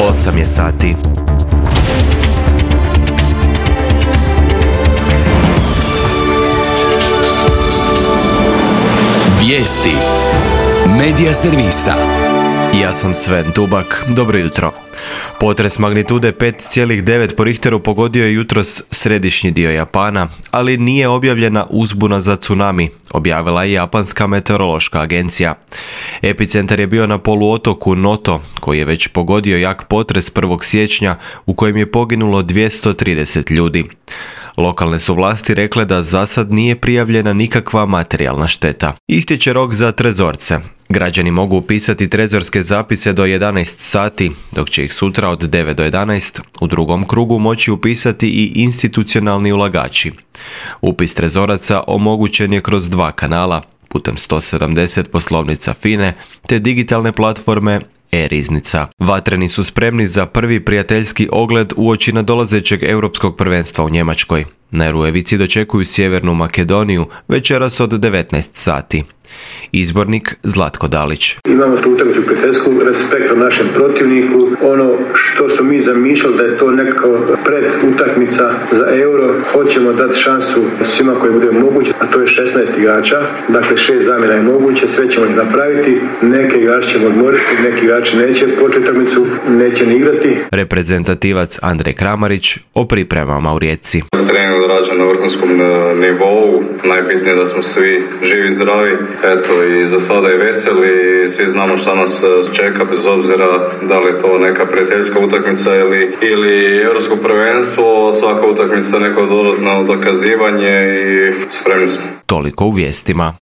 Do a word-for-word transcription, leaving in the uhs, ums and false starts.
osam je sati. Vijesti Medija servisa. Ja sam Sven Dubak, dobro jutro. Potres magnitude pet zarez devet po Richteru pogodio je jutros središnji dio Japana, ali nije objavljena uzbuna za tsunami, objavila je Japanska meteorološka agencija. Epicentar je bio na poluotoku Noto, koji je već pogodio jak potres prvog siječnja u kojem je poginulo dvjesto trideset ljudi. Lokalne su vlasti rekle da za sad nije prijavljena nikakva materijalna šteta. Istječe rok za trezorce. Građani mogu upisati trezorske zapise do jedanaest sati, dok će ih sutra od devet do jedanaest u drugom krugu moći upisati i institucionalni ulagači. Upis trezoraca omogućen je kroz dva kanala, putem sto sedamdeset poslovnica FINE te digitalne platforme e-riznica. Vatreni su spremni za prvi prijateljski ogled uoči nadolazećeg europskog prvenstva u Njemačkoj. Na Rujevici dočekuju Sjevernu Makedoniju večeras od devetnaest sati. Izbornik Zlatko Dalić. Imamo tu utakmicu prijateljsku, respekt od našem protivniku. Ono što su mi zamišljali da je to nekako pred utakmica za euro, hoćemo dati šansu svima koji bude moguće, a to je šesnaest igrača. Dakle, šest zamjena je moguće, sve ćemo ih napraviti. Neke igrače ćemo odmoriti, neki igrači neće početi utakmicu, neće ni igrati. Reprezentativac Andrej Kramarić o pripremama u Rijeci. Trening odrađen na vrhunskom nivou, najbitnije je da smo svi živi i zdravi. Eto, i za sada je veseli i svi znamo šta nas čeka, bez obzira da li je to neka prijateljska utakmica ili, ili europsko prvenstvo. Svaka utakmica neko dodatno dokazivanje i spremni smo. Toliko u vijestima.